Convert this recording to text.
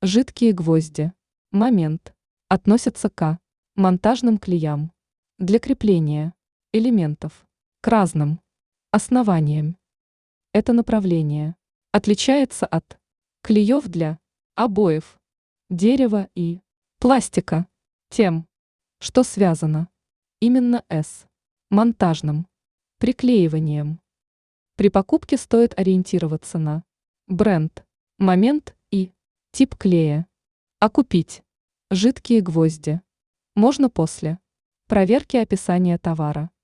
Жидкие гвозди. Момент. Относятся к монтажным клеям. Для крепления элементов к разным основаниям. Это направление отличается от клеев для обоев, дерева и пластика тем, что связано именно с монтажным приклеиванием. При покупке стоит ориентироваться на бренд, момент и тип клея. А купить жидкие гвозди можно после проверки описания товара.